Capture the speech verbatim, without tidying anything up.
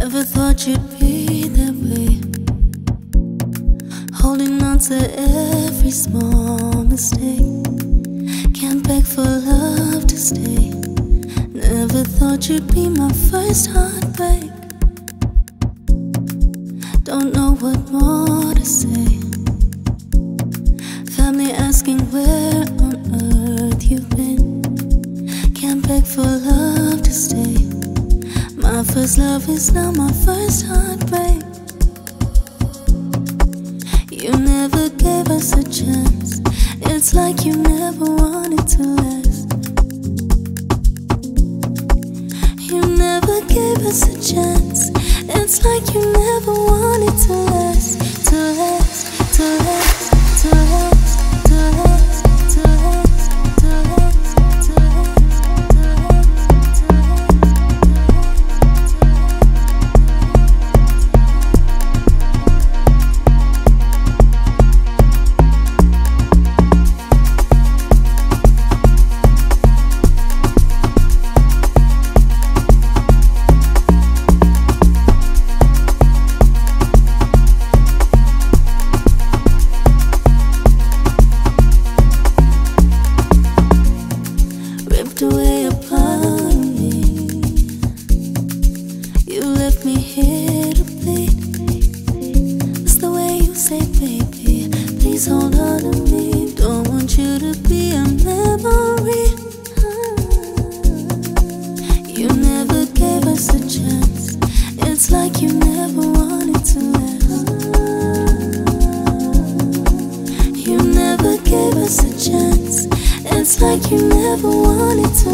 Never thought you'd be that way, holding on to every small mistake. Can't beg for love to stay. Never thought you'd be my first heartbreak. Don't know what more to say. Family asking where on earth you've been. Can't beg for love to stay. My first love is now my first heartbreak. You never gave us a chance. It's like you never wanted to last. You never gave us a chance. It's like you never wanted to last. To last, to last, to last, to last, to last, to last, to last, to last, to away a part of me. You left me here to bleed. It's the way you say, baby, please hold on to me. Don't want you to be a memory. You never gave us a chance. It's like you never wanted to last. You never gave us a chance. It's like you never wanted to